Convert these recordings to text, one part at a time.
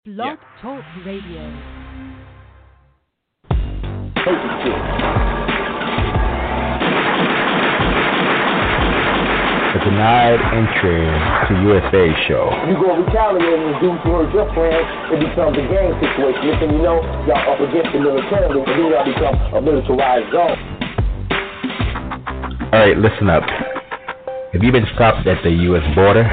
Blog Talk Radio. A denied entry to USA show. You go retaliate and do towards your friends, it becomes a gang situation. Listen, you know, y'all up against the military, and then y'all become a militarized zone. Alright, listen up. Have you been stopped at the US border?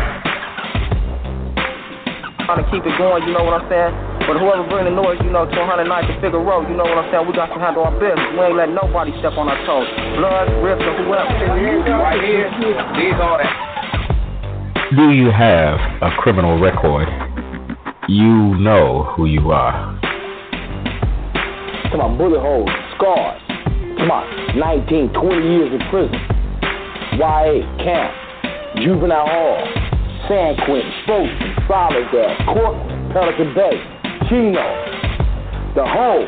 Trying to keep it going, you know what I'm saying? But whoever bring the noise, you know, to 109 to Figueroa, you know what I'm saying? We got to handle our business. We ain't letting nobody step on our toes. Blood, rips, or whoever. Right here, these all that. Do you have a criminal record? You know who you are. Come on, bullet holes, scars. Come on, 19, 20 years in prison. YA, camp, juvenile hall, San Quentin, Folsom, Soledad, Court, Pelican Bay, Chino, the whole.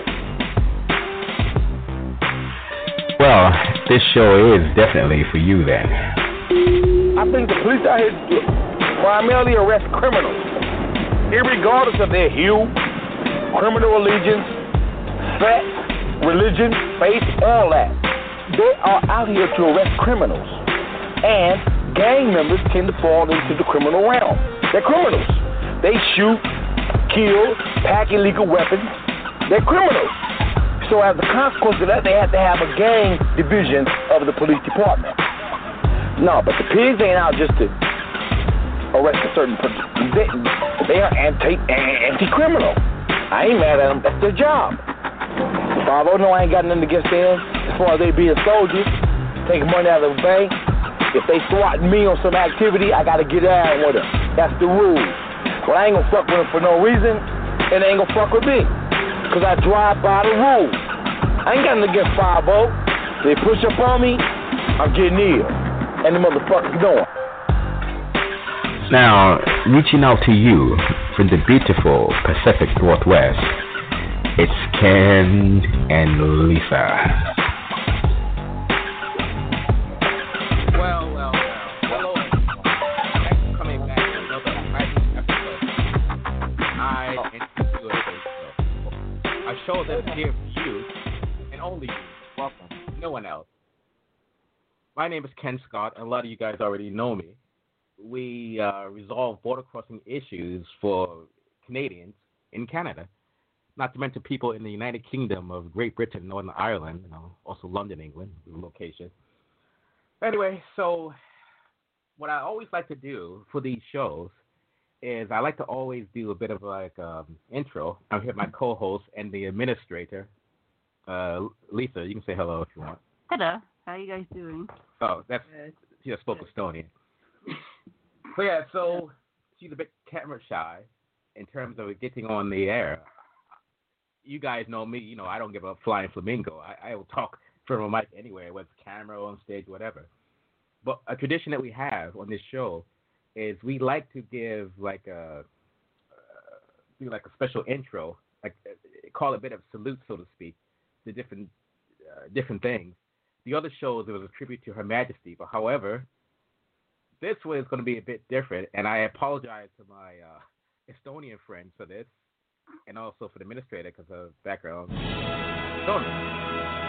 Well, this show is definitely for you then. I think the police out here primarily arrest criminals, irregardless of their hue, criminal allegiance, sex, religion, faith, all that. They are out here to arrest criminals. And gang members tend to fall into the criminal realm. They're criminals. They shoot, kill, pack illegal weapons. They're criminals. So as a consequence of that, they have to have a gang division of the police department. No, but the pigs ain't out just to arrest a certain person. They are anti-criminal. I ain't mad at them. That's their job. The 5-0 no, I ain't got nothing against them as far as they being soldiers, taking money out of the bank. If they swatting me on some activity, I gotta get out with them. That's the rule. But I ain't gonna fuck with them for no reason, and they ain't gonna fuck with me. Cause I drive by the rules. I ain't got nothing against 5-0. They push up on me, I'm getting ill. And the motherfuckers know it. Now, reaching out to you from the beautiful Pacific Northwest, it's Ken and Lisa. Hello. Thanks for coming back to another exciting episode. I introduce you a show that's here for you, and only you. Welcome. No one else. My name is Ken Scott, and a lot of you guys already know me. We resolve border crossing issues for Canadians in Canada, not to mention people in the United Kingdom of Great Britain, Northern Ireland, also London, England, the location. Anyway, so what I always like to do for these shows is I like to always do a bit of like intro. I'm here with my co-host and the administrator, Lisa. You can say hello if you want. Hello. How are you guys doing? Oh, that's she just spoke Estonian. So yeah, so she's a bit camera shy in terms of getting on the air. You guys know me, I don't give a flying flamingo. I will talk from a mic anywhere, whether it's camera, on stage, whatever. But a tradition that we have on this show is we like to give do a special intro, call it a bit of salute, so to speak, to different things. The other shows, it was a tribute to Her Majesty, but however, this one is going to be a bit different, and I apologize to my Estonian friends for this, and also for the administrator because of background. Estonian.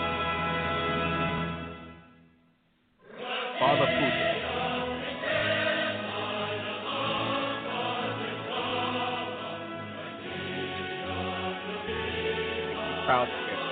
Father Putin. Proud to hear.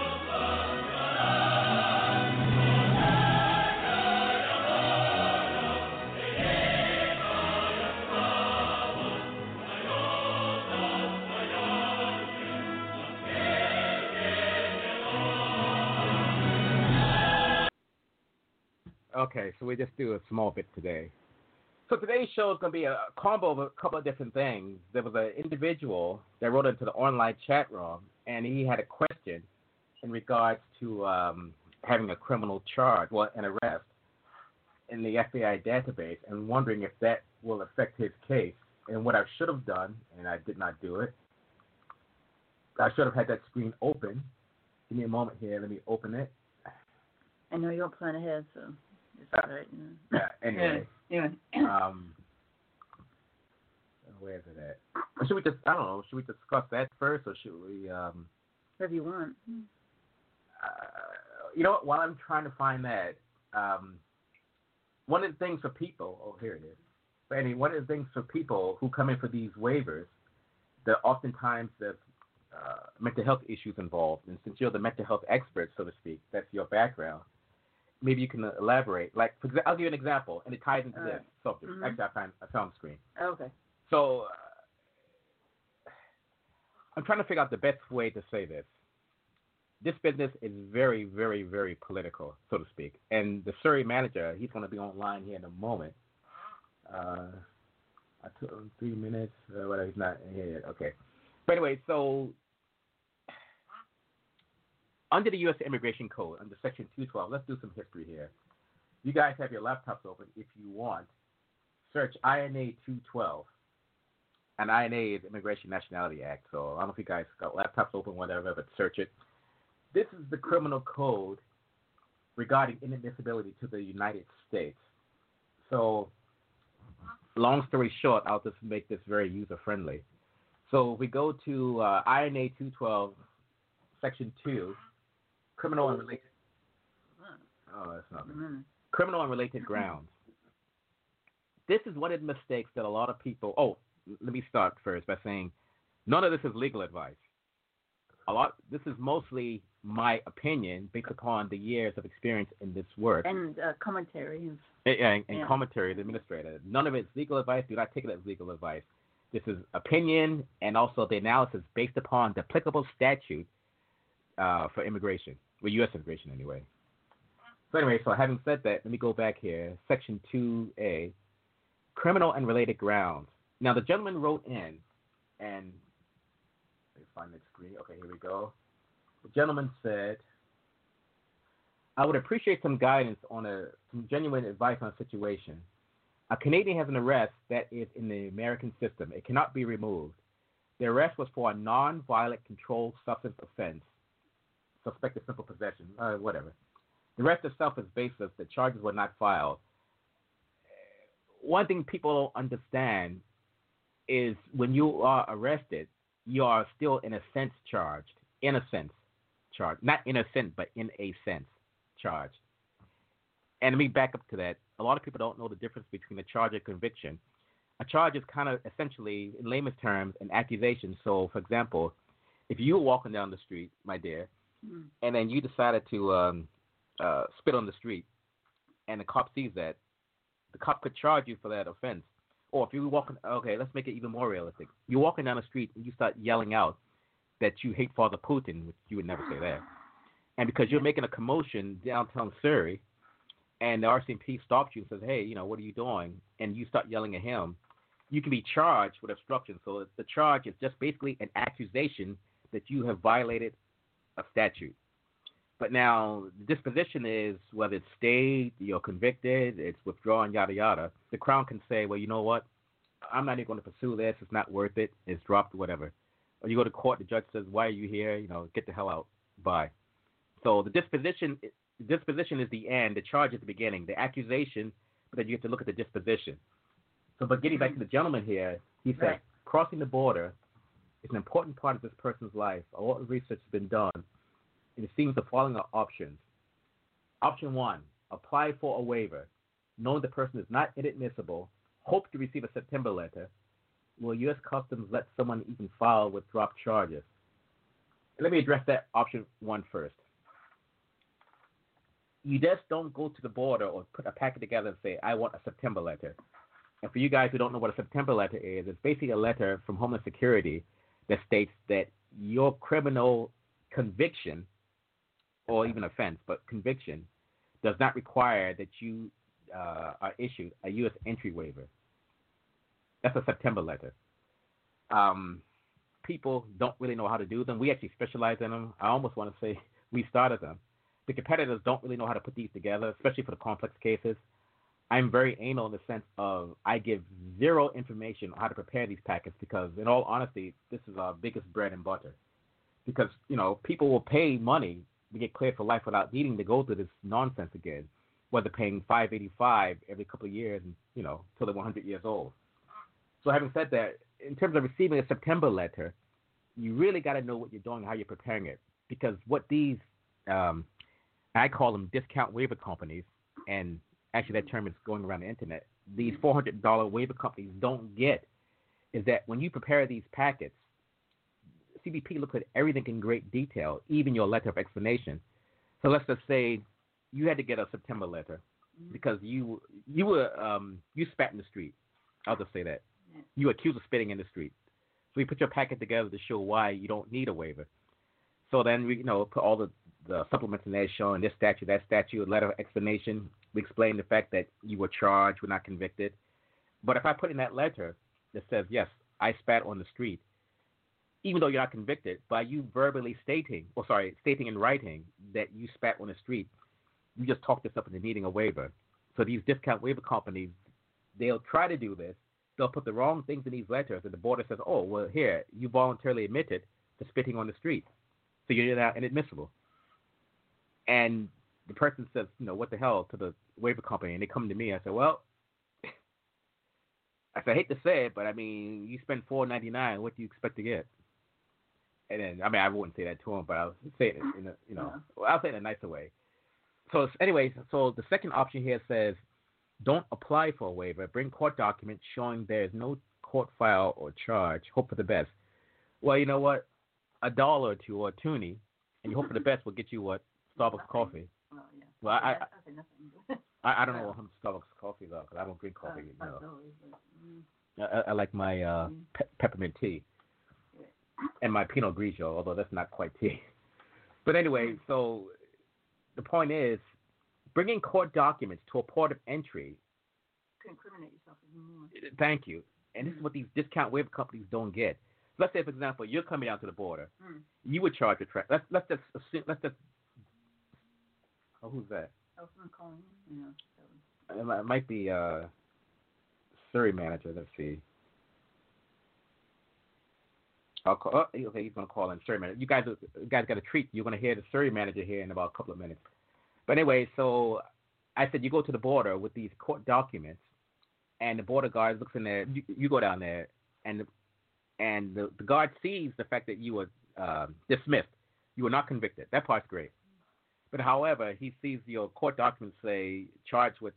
Okay, so we just do a small bit today. So today's show is going to be a combo of a couple of different things. There was an individual that wrote into the online chat room, and he had a question in regards to having a criminal charge, an arrest in the FBI database, and wondering if that will affect his case. And what I should have done, and I did not do it, I should have had that screen open. Give me a moment here. Let me open it. I know you don't plan ahead, so... Anyway. Yeah. where is it at? Or should we just, I don't know, should we discuss that first, or should we, Whatever you want. you know what, while I'm trying to find that, one of the things for people, oh, here it is. But anyway, one of the things for people who come in for these waivers, that oftentimes there's mental health issues involved. And since you're the mental health expert, so to speak, that's your background, maybe you can elaborate. Like, I'll give you an example, and it ties into this subject. Mm-hmm. Actually, I found the screen. Okay. So I'm trying to figure out the best way to say this. This business is very, very, very political, so to speak. And the Surrey manager, he's going to be online here in a moment. I took him 3 minutes. Whatever, he's not here yet. Okay. But anyway, so under the U.S. Immigration Code, under Section 212, let's do some history here. You guys have your laptops open if you want. Search INA 212. And INA is Immigration Nationality Act. So I don't know if you guys got laptops open, whatever, but search it. This is the criminal code regarding inadmissibility to the United States. So, long story short, I'll just make this very user-friendly. So we go to INA 212, Section 2, criminal and related. Oh, that's nothing. Mm-hmm. Criminal and related grounds. This is one of the mistakes that a lot of people. Oh, let me start first by saying, none of this is legal advice. This is mostly my opinion based upon the years of experience in this work. And commentary. And commentary of the administrator. None of it is legal advice. Do not take it as legal advice. This is opinion and also the analysis based upon the applicable statute for immigration, well, U.S. immigration anyway. So anyway, so having said that, let me go back here. Section 2A, criminal and related grounds. Now, the gentleman wrote in, and let me find that screen. Okay, here we go. The gentleman said, I would appreciate some guidance on some genuine advice on a situation. A Canadian has an arrest that is in the American system. It cannot be removed. The arrest was for a non-violent controlled substance offense, suspected simple possession, whatever. The arrest itself is baseless. The charges were not filed. One thing people don't understand is when you are arrested, you are still in a sense charged. In a sense charged. Not innocent, but in a sense charged. And let me back up to that. A lot of people don't know the difference between a charge and conviction. A charge is kind of essentially, in layman's terms, an accusation. So, for example, if you were walking down the street, my dear, and then you decided to spit on the street, and the cop sees that, the cop could charge you for that offense. Or if you were walking, okay, let's make it even more realistic. You're walking down the street and you start yelling out that you hate Father Putin, which you would never say that. And because you're making a commotion downtown Surrey, and the RCMP stops you and says, hey, what are you doing? And you start yelling at him, you can be charged with obstruction. So the charge is just basically an accusation that you have violated a statute. But now the disposition is whether it's stayed, you're convicted, it's withdrawn, yada, yada. The Crown can say, well, you know what? I'm not even going to pursue this. It's not worth it. It's dropped, whatever. Or you go to court, the judge says, why are you here? Get the hell out. Bye. So the disposition is the end. The charge is the beginning. The accusation, but then you have to look at the disposition. So, but getting back to the gentleman here, he said, crossing the border is an important part of this person's life. A lot of research has been done, and it seems the following are options. Option 1, apply for a waiver. Knowing the person is not inadmissible, hope to receive a September letter. Will U.S. Customs let someone even file with dropped charges? Let me address that option 1 first. You just don't go to the border or put a packet together and say, I want a September letter. And for you guys who don't know what a September letter is, it's basically a letter from Homeland Security that states that your criminal conviction, or even offense, but conviction, does not require that you are issued a U.S. entry waiver. That's a September letter. People don't really know how to do them. We actually specialize in them. I almost want to say we started them. The competitors don't really know how to put these together, especially for the complex cases. I'm very anal in the sense of I give zero information on how to prepare these packets because, in all honesty, this is our biggest bread and butter. Because, people will pay money to get cleared for life without needing to go through this nonsense again, whether paying $585 every couple of years, and, till they're 100 years old. So having said that, in terms of receiving a September letter, you really got to know what you're doing, how you're preparing it, because what these I call them discount waiver companies, and actually that term is going around the internet. These $400 waiver companies don't get is that when you prepare these packets, CBP looks at everything in great detail, even your letter of explanation. So let's just say you had to get a September letter because you spat in the street. I'll just say that. Yeah. You were accused of spitting in the street. So we put your packet together to show why you don't need a waiver. So then we put all the supplements in there showing this statute, that statute, letter of explanation. We explain the fact that you were charged, were not convicted. But if I put in that letter that says, yes, I spat on the street, even though you're not convicted, by you verbally stating in writing that you spat on the street, you just talked this up into needing a waiver. So these discount waiver companies, they'll try to do this. They'll put the wrong things in these letters, and the border says, oh, well, here, you voluntarily admitted to spitting on the street. So you're now inadmissible. And the person says, what the hell, to the waiver company, and they come to me. I say, well, I hate to say it, but I mean, you spend $4.99. What do you expect to get? And then, I mean, I wouldn't say that to him, but I'll say it in I'll say it in a nicer way. So anyway, so the second option here says, don't apply for a waiver. Bring court documents showing there is no court file or charge. Hope for the best. Well, you know what? $1 or $2 or a toonie, and you hope for the best will get you what? Starbucks coffee. Oh, yeah. Well, I don't know how much Starbucks coffee though, because I don't drink coffee. I like my peppermint tea and my Pinot Grigio, although that's not quite tea. But anyway, so the point is, bringing court documents to a port of entry. To incriminate yourself even more. Thank you. And this is what these discount waiver companies don't get. Let's say, for example, you're coming down to the border. You would charge a track. Let's just assume. Oh, who's that? Oh, someone calling in. It might be Surrey manager. Let's see. I'll call. Oh, okay, he's gonna call in Surrey manager. You guys got a treat. You're gonna hear the Surrey manager here in about a couple of minutes. But anyway, so I said you go to the border with these court documents, and the border guard looks in there. You go down there, and the guard sees the fact that you were dismissed. You were not convicted. That part's great. But however, he sees your court documents say charged with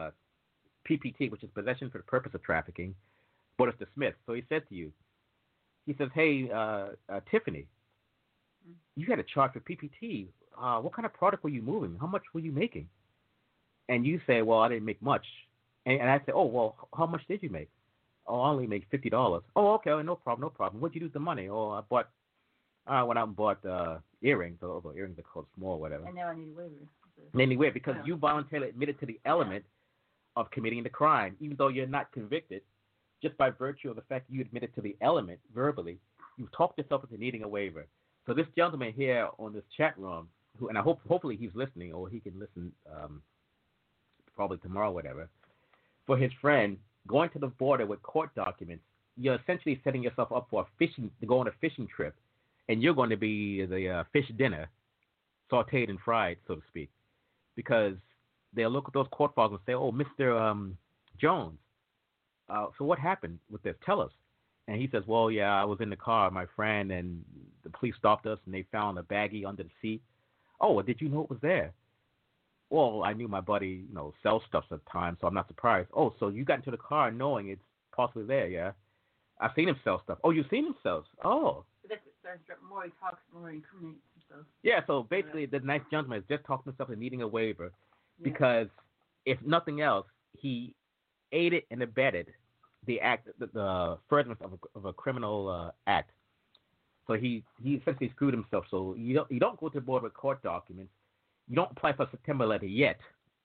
PPT, which is possession for the purpose of trafficking, but it's dismissed. So he said to you, he says, hey, Tiffany, you had a charge for PPT. What kind of product were you moving? How much were you making? And you say, well, I didn't make much. And I say, oh, well, how much did you make? Oh, I only made $50. Oh, okay, no problem. What'd you do with the money? Oh, I went out and bought earrings, although earrings are called small, whatever. And now I need a waiver. Anyway, because you voluntarily admitted to the element of committing the crime, even though you're not convicted, just by virtue of the fact you admitted to the element verbally, you've talked yourself into needing a waiver. So this gentleman here on this chat room, and I hopefully he's listening, or he can listen probably tomorrow, whatever, for his friend, going to the border with court documents, you're essentially setting yourself up for to go on a fishing trip, and you're going to be the fish dinner, sauteed and fried, so to speak, because they'll look at those court files and say, oh, Mr. Jones, so what happened with this? Tell us. And he says, well, yeah, I was in the car, my friend, and the police stopped us, and they found a baggie under the seat. Oh, well, did you know it was there? Well, I knew my buddy, sells stuff at the time, so I'm not surprised. Oh, so you got into the car knowing it's possibly there, yeah? I've seen him sell stuff. Oh, you've seen him sell? Oh. But that's what more he talks, more he incriminates himself. Yeah, so basically the nice gentleman is just talking himself and needing a waiver because, if nothing else, he aided and abetted the act, the furtherance of a criminal act. So he essentially screwed himself. So you don't go to the border with court documents. You don't apply for a September letter yet.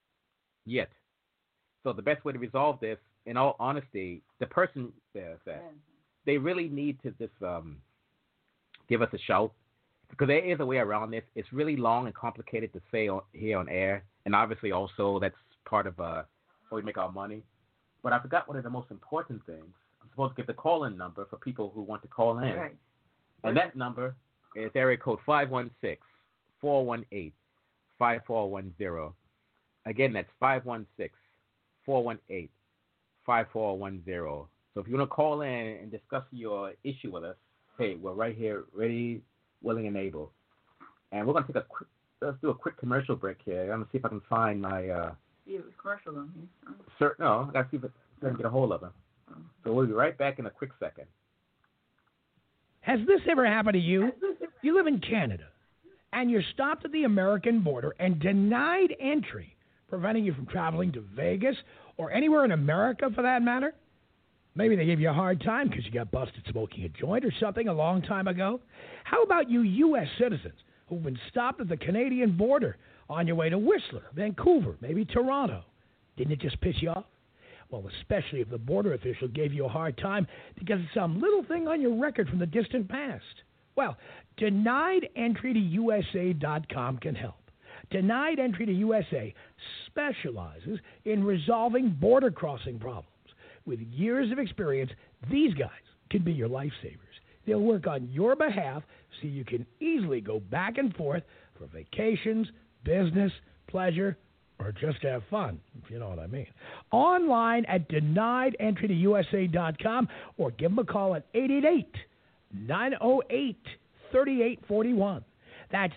So the best way to resolve this, in all honesty, the person there said, they really need to just give us a shout, because there is a way around this. It's really long and complicated to say here on air, and obviously also that's part of how we make our money. But I forgot one of the most important things. I'm supposed to give the call-in number for people who want to call in. Right. And that number is area code 516-418-5410. Again, that's 516-418-5410. So if you want to call in and discuss your issue with us, hey, we're right here, ready, willing, and able. And we're going to take let's do a quick commercial break here. I'm going to see if I can find my... Yeah, it was commercial on here. No, I got to see if I can get a hold of him. So we'll be right back in a quick second. Has this ever happened to you? You live in Canada, and you're stopped at the American border and denied entry, preventing you from traveling to Vegas or anywhere in America for that matter? Maybe they gave you a hard time because you got busted smoking a joint or something a long time ago. How about you U.S. citizens who've been stopped at the Canadian border on your way to Whistler, Vancouver, maybe Toronto? Didn't it just piss you off? Well, especially if the border official gave you a hard time because of some little thing on your record from the distant past. Well, Denied Entry to USA.com can help. Denied Entry to USA specializes in resolving border crossing problems. With years of experience, these guys can be your lifesavers. They'll work on your behalf so you can easily go back and forth for vacations, business, pleasure, or just have fun, if you know what I mean. Online at deniedentrytousa.com or give them a call at 888-908-3841. That's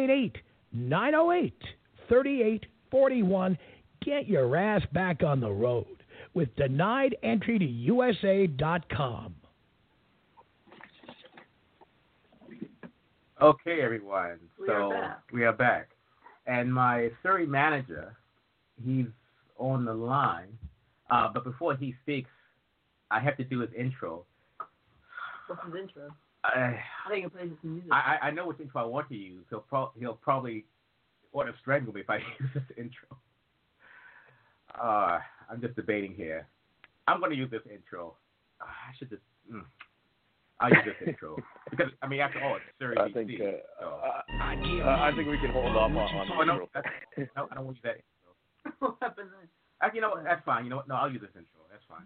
888-908-3841. Get your ass back on the road with deniedentrytousa.com. Okay, everyone. We are back. And my Surrey manager, he's on the line. But before he speaks, I have to do his intro. What's his intro? I think he plays some music. I know which intro I want to use. He'll probably want to strangle me if I use this intro. I'm just debating here. I'm going to use this intro. I should just... I'll use this intro. Because, I mean, after all, it's Surrey I DC. think, so. I think we can hold off on no, intro. No, I don't want to use that intro. What happened then? You know what? That's fine. You know what? No, I'll use this intro. That's fine.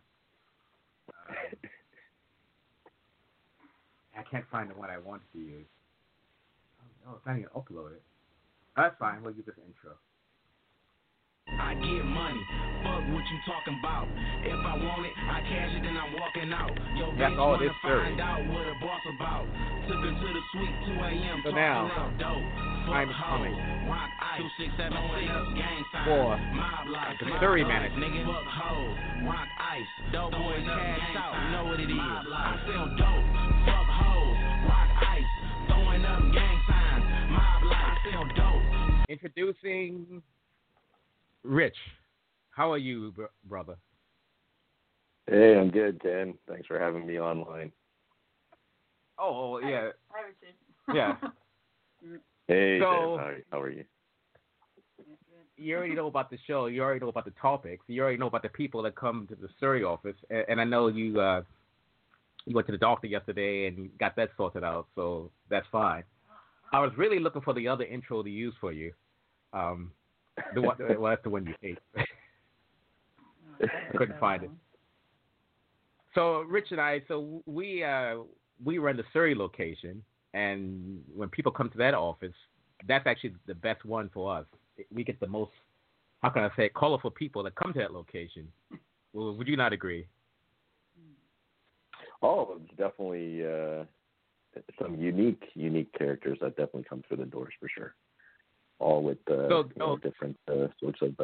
I can't find the one I wanted to use. Oh, it's not even uploaded. That's fine. We'll use this intro. I get money, fuck what you talking about. If I want it, I cash it and I'm walking out. Yo, that's all it is, find out what a boss about. Took her to the suite, 2 a.m. So now, I'm coming for the Surrey manager. Fuck hoes, rock ice, dope boys cash out, you know what it is. I sell dope, fuck hoes, rock ice, throwing up gang signs, mob life, I sell dope. Introducing Rich. How are you, brother? Hey, I'm good, Ken. Thanks for having me online. Oh, yeah. Hi, Richard. Yeah. Hey, so, Ken, how are you? You already know about the show. You already know about the topics. You already know about the people that come to the Surrey office. And I know you went to the doctor yesterday and got that sorted out, so that's fine. I was really looking for the other intro to use for you. Well, that's the one you hate. I couldn't find it. So Rich and I, we run the Surrey location, and when people come to that office, that's actually the best one for us. We get the most, how can I say, colorful people that come to that location. Well, would you not agree? Oh, it's definitely some unique characters that definitely come through the doors for sure. All with different sorts of.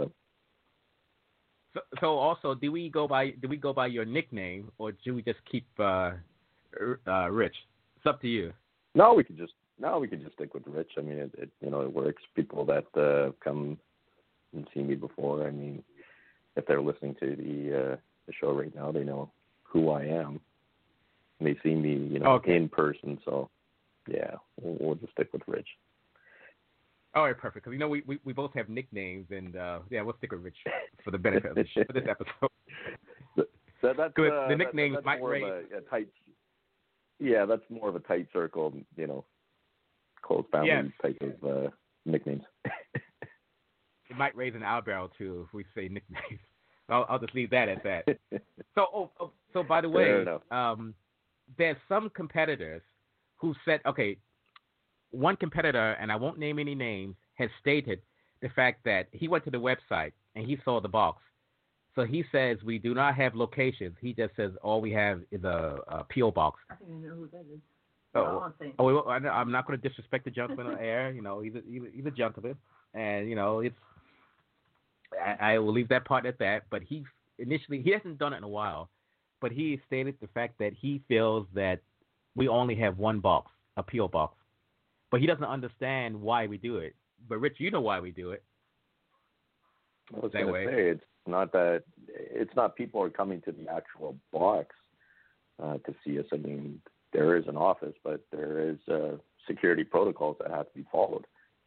So also, do we go by your nickname, or do we just keep Rich? It's up to you. No, we could just stick with Rich. I mean, it works. People that come and see me before. I mean, if they're listening to the show right now, they know who I am. And they see me, in person. So, yeah, we'll just stick with Rich. All right, perfect. Because we both have nicknames, and we'll stick with Rich for the benefit of this episode. So that's the nicknames that's might more raise. of a tight. Yeah, that's more of a tight circle, close family type of nicknames. It might raise an eyebrow too if we say nicknames. I'll just leave that at that. So by the way, there's some competitors who said, okay. One competitor, and I won't name any names, has stated the fact that he went to the website and he saw the box, So he says we do not have locations. He just says all we have is a P.O. box. I think I know who that is. I'm not going to disrespect the gentleman on air. You know, he's a gentleman, and you know it's. I will leave that part at that. But he hasn't done it in a while, but he stated the fact that he feels that we only have one box, a P.O. box, but he doesn't understand why we do it. But Rich, you know why we do it. I was going to say it's not people are coming to the actual box to see us. I mean, there is an office, but there is security protocols that have to be followed.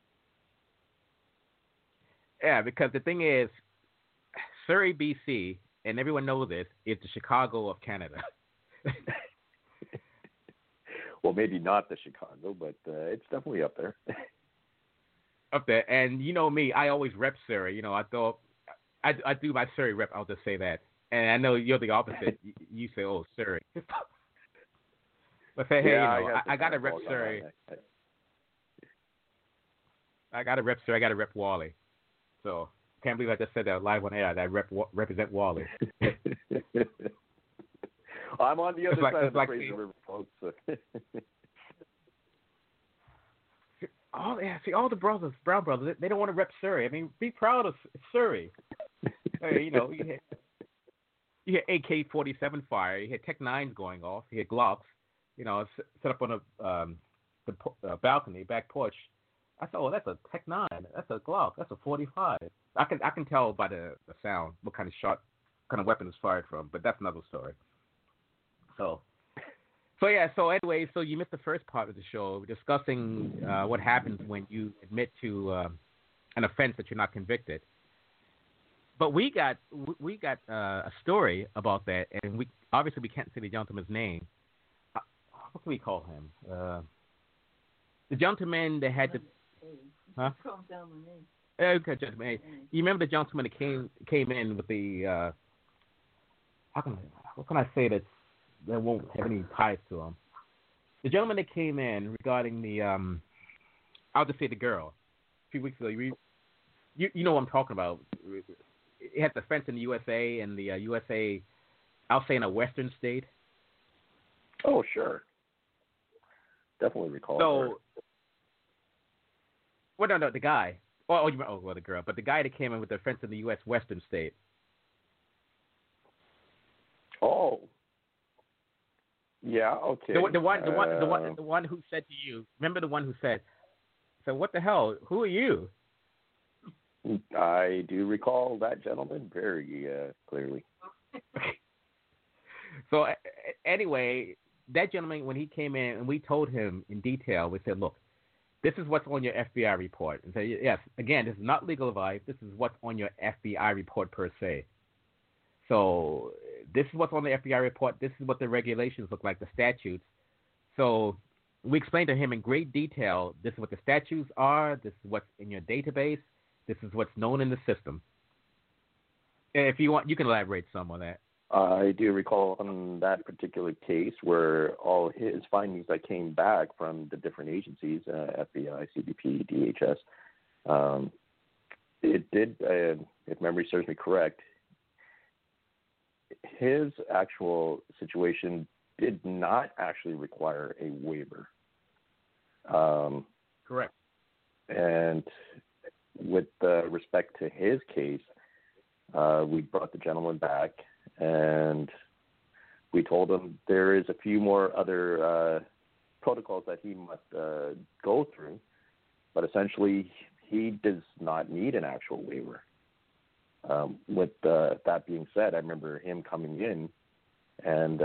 Yeah, because the thing is, Surrey, BC, and everyone knows this, is the Chicago of Canada. Well, maybe not the Chicago, but it's definitely up there. Up there, and you know me, I always rep Surrey. You know, I do my Surrey rep. I'll just say that. And I know you're the opposite. You say, "Oh, Surrey." But say, hey, yeah, you know, I got to rep Surrey. I got to rep Surrey. I got to rep Wally. So can't believe I just said that live on air. That I represent Wally. I'm on the other side of the Fraser River, folks. All the brown brothers, they don't want to rep Surrey. I mean, be proud of Surrey. Hey, you know, you hear AK-47 fire, you hear Tech 9s going off, you hear Glocks, you know, set up on the balcony, back porch. I thought, oh, that's a Tech 9, that's a Glock, that's a 45. I can tell by the sound what kind of weapon is fired from, but that's another story. So anyway, so you missed the first part of the show discussing what happens when you admit to an offense that you're not convicted. But we got a story about that, and we can't say the gentleman's name. What can we call him? The gentleman that had the. Huh? Okay, gentleman. You remember the gentleman that came in with the. What can I say that won't have any ties to him? The gentleman that came in regarding the. I'll just say the girl. A few weeks ago, you know what I'm talking about. It had the fence in the USA and the USA, I'll say in a western state. Oh, sure. Definitely recall her. Well, no, the guy. The girl. But the guy that came in with the fence in the U.S. western state. Oh. Yeah, okay. The one who said to you, remember the one who said, so what the hell, who are you? I do recall that gentleman very clearly. So anyway, that gentleman, when he came in and we told him in detail, we said, look, this is what's on your FBI report. And so, yes, again, this is not legal advice. This is what's on your FBI report per se. So this is what's on the FBI report. This is what the regulations look like, the statutes. So we explained to him in great detail, this is what the statutes are. This is what's in your database. This is what's known in the system. If you want, you can elaborate some on that. I do recall on that particular case where all his findings that came back from the different agencies, FBI, CBP, DHS, it did, if memory serves me correct, his actual situation did not actually require a waiver. Correct. And with respect to his case, we brought the gentleman back and we told him there is a few more other protocols that he must go through, but essentially he does not need an actual waiver. With that being said, I remember him coming in and,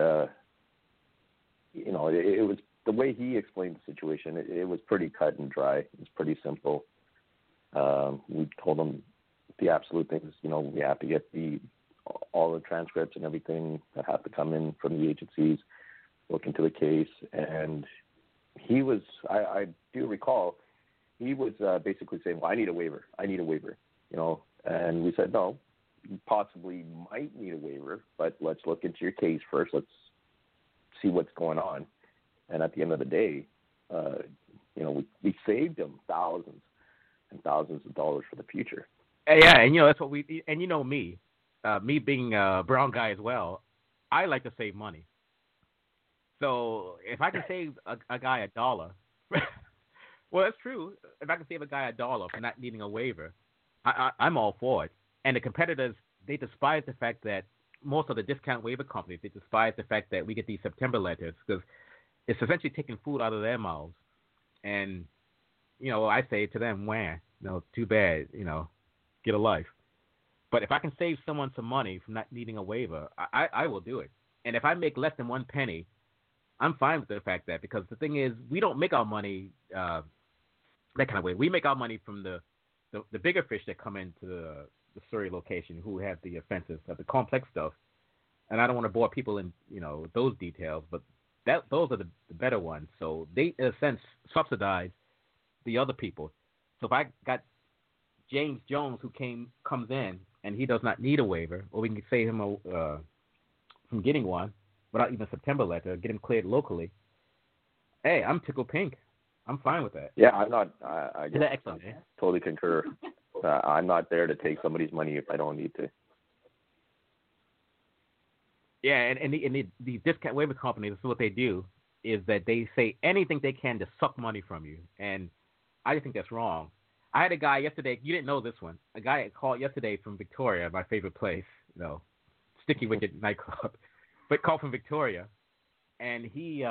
it was the way he explained the situation. It was pretty cut and dry. It was pretty simple. We told him the absolute things, we have to get all the transcripts and everything that have to come in from the agencies, look into the case. And he was, I do recall, he was basically saying, well, I need a waiver, and we said, no, you possibly might need a waiver, but let's look into your case first. Let's see what's going on. And at the end of the day, we saved him thousands and thousands of dollars for the future. Yeah, and that's what we. And me, me being a brown guy as well, I like to save money. So if I can save a guy $1, well, that's true. If I can save a guy $1 for not needing a waiver, I'm all for it. And the competitors, they despise the fact that most of the discount waiver companies, they despise the fact that we get these September letters because it's essentially taking food out of their mouths. And, I say to them, too bad, get a life. But if I can save someone some money from not needing a waiver, I will do it. And if I make less than 1 penny, I'm fine with the fact that, because the thing is, we don't make our money that kind of way. We make our money from the bigger fish that come into the Surrey location who have the offenses of the complex stuff. And I don't want to bore people in, those details, but those are the better ones. So they, in a sense, subsidize the other people. So if I got James Jones who comes in and he does not need a waiver, or we can save him from getting one without even a September letter, get him cleared locally, hey, I'm tickled pink. I'm fine with that. Yeah, I'm not. Is that excellent? Totally concur. I'm not there to take somebody's money if I don't need to. Yeah, and the discount waiver companies, this is what they do, is that they say anything they can to suck money from you. And I just think that's wrong. I had a guy yesterday, you didn't know this one, a guy called yesterday from Victoria, my favorite place, Sticky Wicket nightclub, but called from Victoria. And he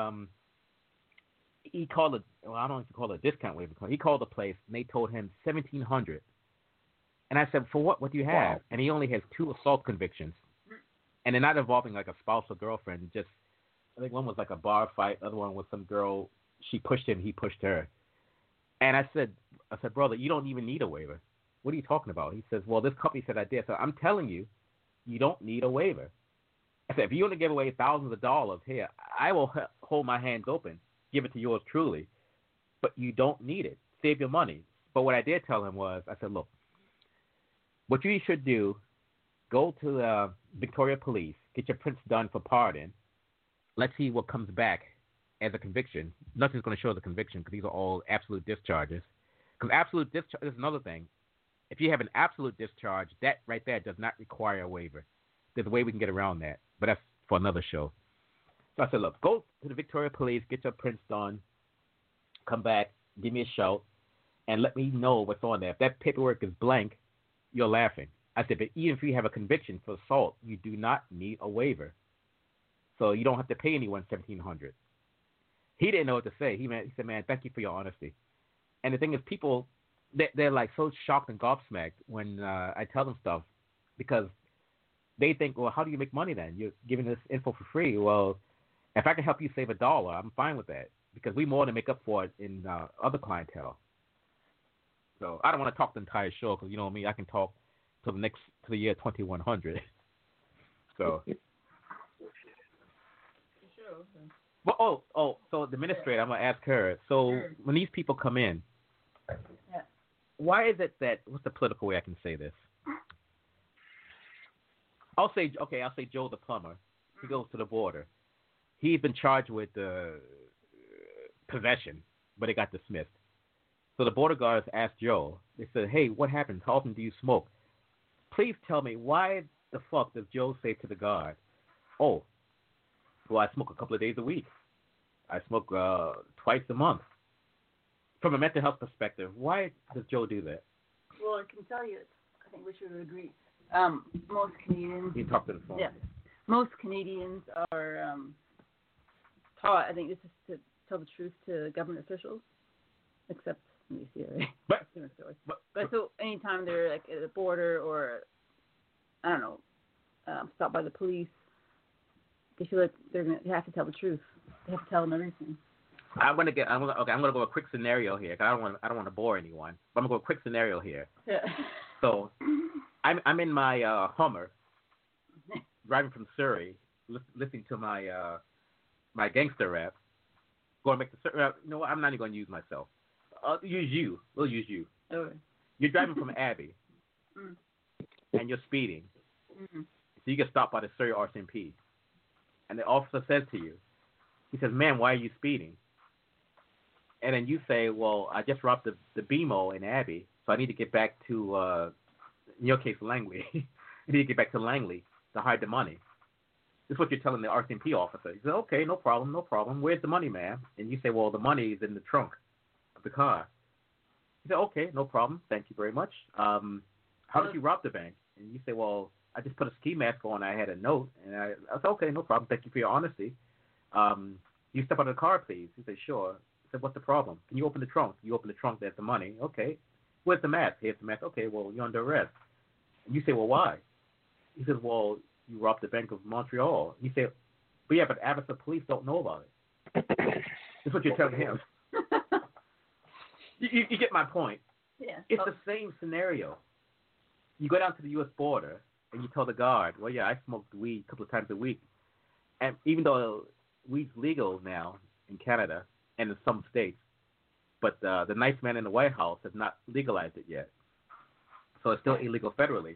called I don't know if you call it a discount waiver company. He called the place, and they told him $1,700. And I said, for what? What do you have? Wow. And he only has 2 assault convictions. And they're not involving like a spouse or girlfriend. Just, I think one was like a bar fight. Other one was some girl. She pushed him. He pushed her. And I said, brother, you don't even need a waiver. What are you talking about? He says, well, this company said I did. So I'm telling you, you don't need a waiver. I said, if you want to give away thousands of dollars, here, I will hold my hands open, give it to yours truly. But you don't need it. Save your money. But what I did tell him was, I said, look, what you should do, go to the Victoria Police, get your prints done for pardon. Let's see what comes back as a conviction. Nothing's going to show the conviction because these are all absolute discharges. Because absolute discharge is another thing. If you have an absolute discharge, that right there does not require a waiver. There's a way we can get around that, but that's for another show. So I said, look, go to the Victoria Police, get your prints done, come back, give me a shout, and let me know what's on there. If that paperwork is blank, you're laughing. I said, but even if you have a conviction for assault, you do not need a waiver. So you don't have to pay anyone $1,700. He didn't know what to say. He said, man, thank you for your honesty. And the thing is, people, they're like so shocked and gobsmacked when I tell them stuff because they think, well, how do you make money then? You're giving this info for free. Well, if I can help you save $1, I'm fine with that because we more than make up for it in other clientele. So I don't want to talk the entire show because, you know me, I can talk to the year 2100. So. Well, so the administrator, I'm going to ask her. So when these people come in, why is it that, what's the political way I can say this? I'll say Joe the plumber. He goes to the border. He's been charged with possession, but it got dismissed. So the border guards asked Joe, they said, hey, what happened? How often do you smoke? Please tell me, why the fuck does Joe say to the guard, oh, well, I smoke a couple of days a week. I smoke twice a month. From a mental health perspective, why does Joe do that? Well, I can tell you, I think we should agree. Most Canadians. You talked to the phone. Yeah. Most Canadians are taught, I think this is to tell the truth to government officials, except in the CRA. But so anytime they're like at the border or, I don't know, stopped by the police, they feel like they have to tell the truth. They have to tell them everything. I'm gonna go a quick scenario here. Cause I don't want to bore anyone. But I'm gonna go a quick scenario here. Yeah. So, I'm in my Hummer, driving from Surrey, listening to my my gangster rap. Going back to you know what? I'm not even going to use myself. I'll use you. We'll use you. Okay. You're driving from Abbey, and you're speeding. Mm-hmm. So you get stopped by the Surrey RCMP, and the officer says to you, he says, "Man, why are you speeding?" And then you say, "Well, I just robbed the BMO in Abbey, so I need to get back to, in your case, Langley, You need to get back to Langley to hide the money. This is what you're telling the RCMP officer. He said, okay, no problem. Where's the money, ma'am? And you say, well, the money is in the trunk of the car. He said, okay, no problem. Thank you very much. How did you rob the bank? And you say, well, I just put a ski mask on. I had a note. And I said, okay, no problem. Thank you for your honesty. You step out of the car, please. He said, sure. I said, what's the problem? Can you open the trunk? You open the trunk, there's the money. Okay. Where's the mask? Here's the mask. Okay, well, you're under arrest. And you say, well, why? He says, well, you robbed the Bank of Montreal. You say, but yeah, but Abbotsford police don't know about it. That's what you're telling him. You get my point. Yeah. It's the same scenario. You go down to the U.S. border and you tell the guard, well, yeah, I smoke weed a couple of times a week. And even though weed's legal now in Canada and in some states, but the nice man in the White House has not legalized it yet. So it's still illegal federally.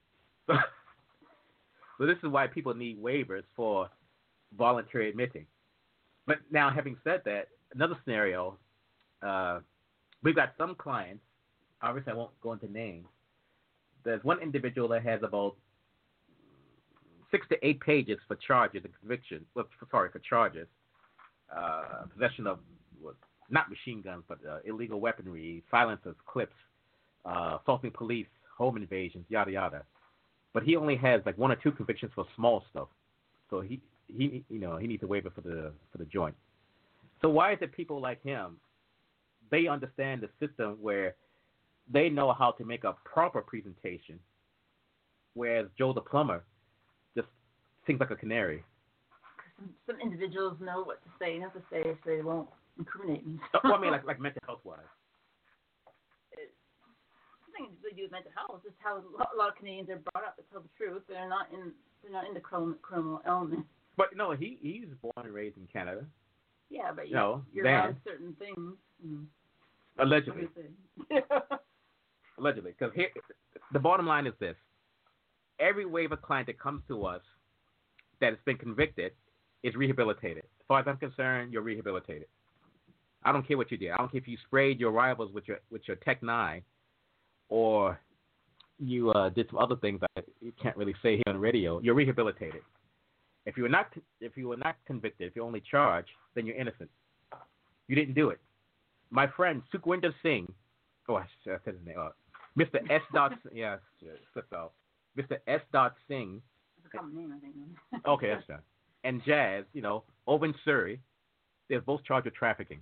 So this is why people need waivers for voluntary admitting. But now, having said that, another scenario, we've got some clients, obviously I won't go into names. There's one individual that has about 6 to 8 pages for charges and conviction. For charges. Possession of, not machine guns, but illegal weaponry, silencers, clips, assaulting police, home invasions, yada, yada. But he only has like 1 or 2 convictions for small stuff. So he needs a waiver for the joint. So why is it people like him, they understand the system where they know how to make a proper presentation, whereas Joe the plumber just sings like a canary. Some individuals know what to say and have to say so they won't incriminate me. Well, I mean, like mental health wise. Nothing to do with mental health. It's how a lot of Canadians are brought up to tell the truth. They're not in the criminal element. But no, he's born and raised in Canada. Yeah, but you're around certain things. Allegedly. Allegedly, because here the bottom line is this: every waiver client that comes to us that has been convicted is rehabilitated. As far as I'm concerned, you're rehabilitated. I don't care what you did. I don't care if you sprayed your rivals with your Tech 9, or you did some other things that you can't really say here on the radio. You're rehabilitated. If you were not convicted, if you're only charged, then you're innocent. You didn't do it. My friend Sukhwinder Singh, I said his name. Mr. S. Yes, slipped out. Mr. S. Singh. That's a common name, I think. Okay, that's fine. And Jazz, over in Surrey, they're both charged with trafficking.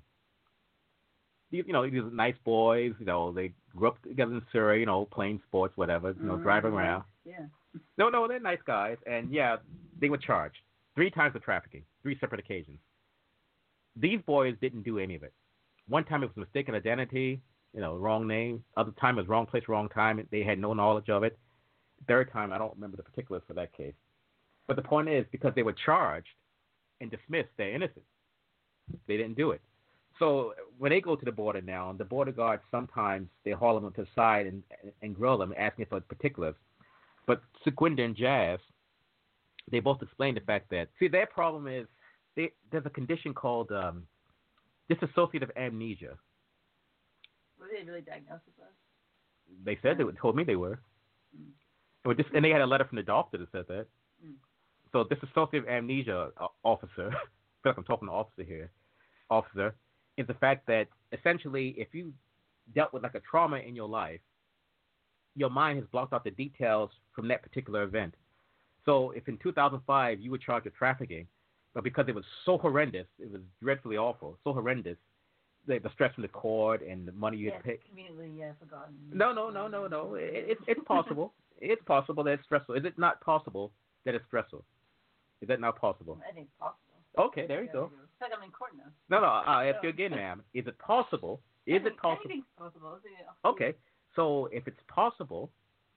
These nice boys, they grew up together in Surrey, playing sports, whatever, driving around. Yeah. No, they're nice guys. And, yeah, they were charged 3 times for trafficking, 3 separate occasions. These boys didn't do any of it. One time it was mistaken identity, wrong name. Other time it was wrong place, wrong time. They had no knowledge of it. Third time, I don't remember the particulars for that case. But the point is, because they were charged and dismissed, they're innocent. They didn't do it. So when they go to the border now, the border guards sometimes they haul them to the side and grill them, asking for particulars. But Sukhwinder and Jazz, they both explain the fact that, their problem is there's a condition called dissociative amnesia. Were they really diagnosed with that? They said told me they were. And they had a letter from the doctor that said that. So dissociative amnesia officer, I feel like I'm talking to officer here, is the fact that essentially if you dealt with like a trauma in your life, your mind has blocked out the details from that particular event. So if in 2005 you were charged with trafficking, but because it was so horrendous, it was dreadfully awful, so horrendous, the stress from the court and the money you had to pay. Conveniently, forgotten. No. It's possible. It's possible that it's stressful. Is it not possible that it's stressful? Is that not possible? I think it's possible. Okay, there you go. It's like I'm in court now. No, I'll ask you again, ma'am. Is it possible? It possible? Anything's possible. Okay, so if it's possible,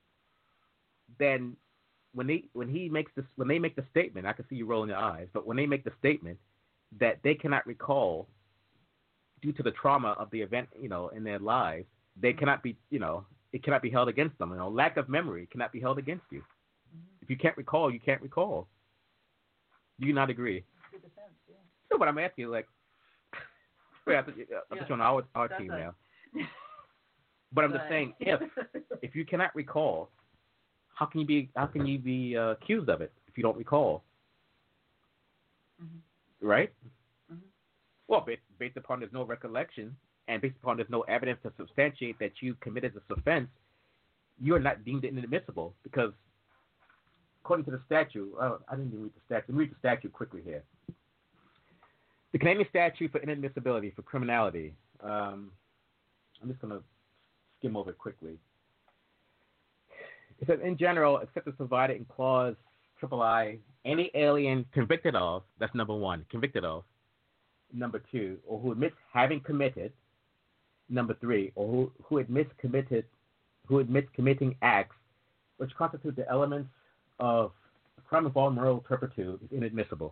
then when they make the statement, I can see you rolling your eyes, but when they make the statement that they cannot recall due to the trauma of the event, in their lives, they cannot be, it cannot be held against them. Lack of memory cannot be held against you. If you can't recall, you can't recall. Do you not agree? Good defense, yeah. No, but I'm asking you, I'm just on our team now. But I'm just saying, if you cannot recall, how can you be accused of it if you don't recall? Mm-hmm. Right? Mm-hmm. Well, based upon there's no recollection and based upon there's no evidence to substantiate that you committed this offense, you are not deemed inadmissible because, according to the statute, I didn't even read the statute. Let me read the statute quickly here. The Canadian statute for inadmissibility for criminality. I'm just going to skim over it quickly. It says, in general, except as provided in clause III, any alien convicted of, that's number one, convicted of, number two, or who admits having committed, number three, or who admits committing acts which constitute the elements of a crime involving moral turpitude is inadmissible.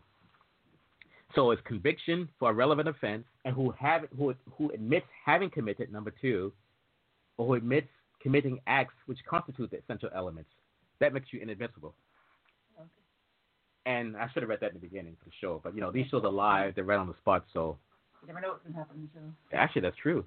So it's conviction for a relevant offense, and who admits having committed, number two, or who admits committing acts which constitute the essential elements. That makes you inadmissible. Okay. And I should have read that in the beginning for the show, but these shows are live; they're right on the spot. So you never know what's gonna happen in the show. Actually, that's true.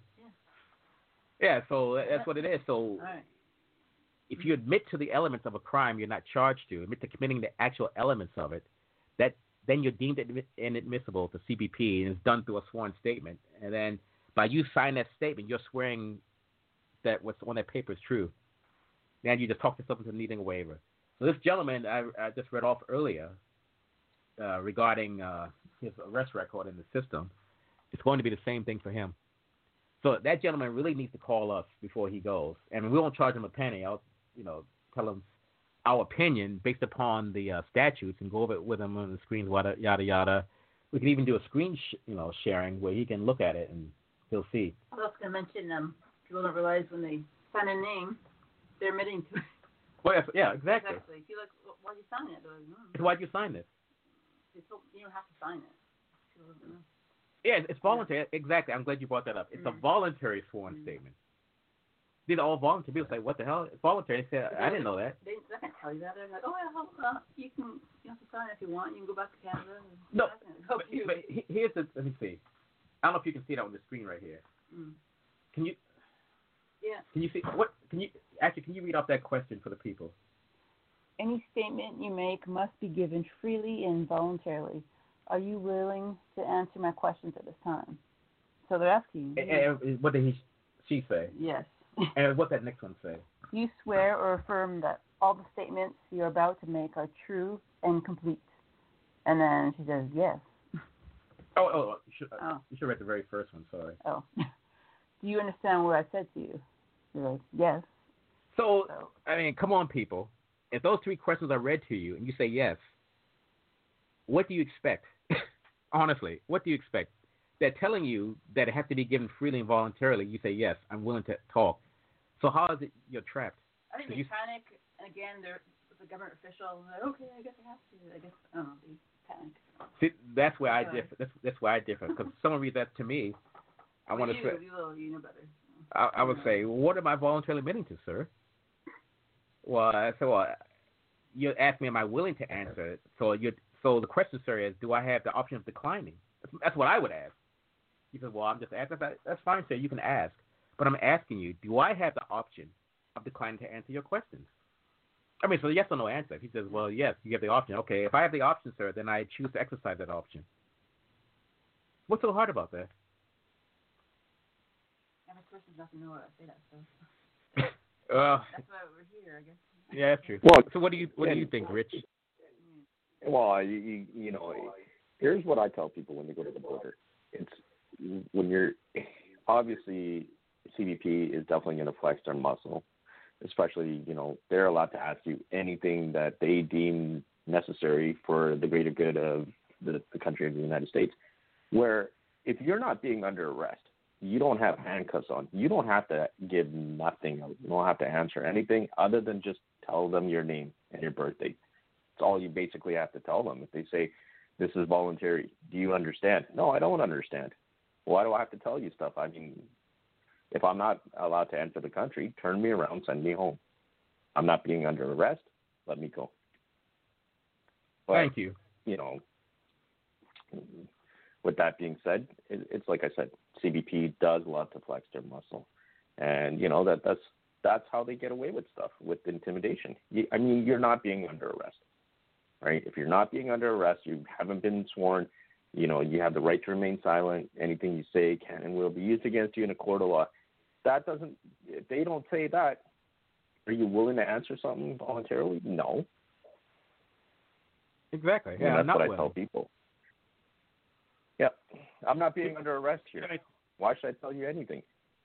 Yeah. So that's what it is. So all right. If you admit to the elements of a crime you're not charged to, admit to committing the actual elements of it, then you're deemed inadmissible to CBP, and it's done through a sworn statement. And then by you signing that statement, you're swearing that what's on that paper is true. And you just talk yourself into needing a waiver. So this gentleman I just read off earlier regarding his arrest record in the system, it's going to be the same thing for him. So that gentleman really needs to call us before he goes. And we won't charge him a penny. I'll tell him our opinion based upon the statutes and go over it with him on the screens, yada, yada. We can even do a screen sharing where he can look at it and he'll see. I was going to mention people don't realize when they sign a name, they're admitting to it. Well, yeah, exactly. Exactly. If you're like, why'd you sign it? They're like, Why'd you sign this? You don't have to sign it. People don't know. Yeah, it's voluntary. Yeah. Exactly. I'm glad you brought that up. It's a voluntary sworn statement. These are all voluntary. People say, "What the hell?" It's voluntary. They say, "I didn't know that." They can't tell you that. They're like, "Oh yeah, you have to sign it if you want. You can go back to Canada." No, but here's the. Let me see. I don't know if you can see that on the screen right here. Mm. Can you? Yeah. Can you see what? Can you read off that question for the people? Any statement you make must be given freely and voluntarily. Are you willing to answer my questions at this time? So they're asking. And what did she say? Yes. And what's that next one say? You swear or affirm that all the statements you're about to make are true and complete. And then she says yes. You should read the very first one. Sorry. Oh. Do you understand what I said to you? You're like, yes. So, I mean, come on, people. If those three questions are read to you and you say yes, what do you expect? Honestly, what do you expect? They're telling you that it has to be given freely and voluntarily. You say, yes, I'm willing to talk. So how is it you're trapped? I think they panic, and again, they're the government official. Like, okay, I guess I have to. I guess, I don't know, they panic. See, that's where I differ. That's where I differ. Because someone reads that to me, I want to say, you know better. I would say, what am I voluntarily admitting to, sir? Well, you asked me, am I willing to answer it? So the question, sir, is, do I have the option of declining? That's what I would ask. He said, well, I'm just asking. That's fine, sir. You can ask. But I'm asking you, do I have the option of declining to answer your questions? I mean, so yes or no answer. If he says, well, yes, you have the option. Okay, if I have the option, sir, then I choose to exercise that option. What's so hard about that? Every person's not to know what I say that, so. That's why we're here, I guess. Yeah, that's true. Well, so what do you think, Rich? Well, you know, here's what I tell people when they go to the border. It's when you're obviously CBP is definitely going to flex their muscle, especially, they're allowed to ask you anything that they deem necessary for the greater good of the country of the United States, where if you're not being under arrest, you don't have handcuffs on. You don't have to give nothing. You don't have to answer anything other than just tell them your name and your birthday. That's all you basically have to tell them. If they say, this is voluntary, do you understand? No, I don't understand. Why do I have to tell you stuff? I mean, if I'm not allowed to enter the country, turn me around, send me home. I'm not being under arrest. Let me go. But, thank you. With that being said, it's like I said, CBP does love to flex their muscle. And, that's how they get away with stuff, with intimidation. I mean, you're not being under arrest, right? If you're not being under arrest, you haven't been sworn, you know, you have the right to remain silent. Anything you say can and will be used against you in a court of law. That doesn't, if they don't say that, are you willing to answer something voluntarily? No. Exactly. Yeah, that's what willing. I tell people. Yeah, I'm not being under arrest here. Why should I tell you anything?